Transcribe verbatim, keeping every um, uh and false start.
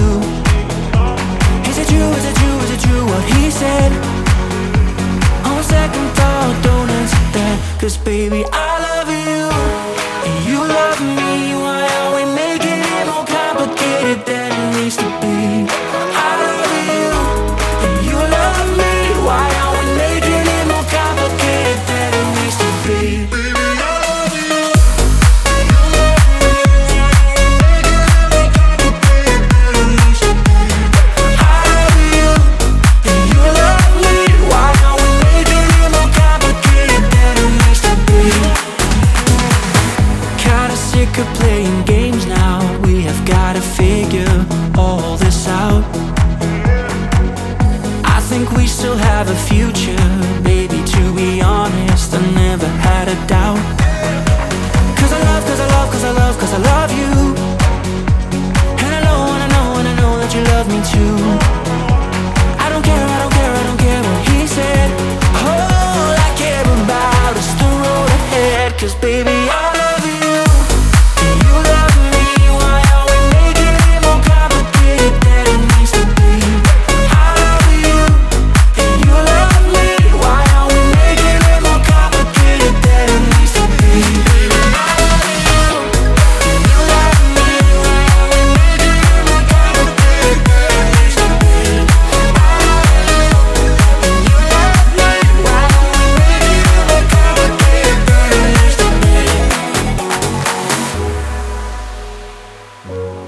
Is it true, is it true, is it true what he said? On second thought, don't answer that, 'cause baby, I love you and you love me. Why are we making it more complicated than it needs to be? I love you and you love me. Why are we making it more complicated than it needs to be? Sick of playing games now. We have gotta figure all this out. I think we still have a future, baby, to be honest, I never had a doubt. 'Cause I love, 'cause I love, 'cause I love, 'cause I love you. And I know, and I know, and I know that you love me too. I don't care, I don't care, I don't care what he said. All I care about is the road ahead. 'Cause baby, I love you. you.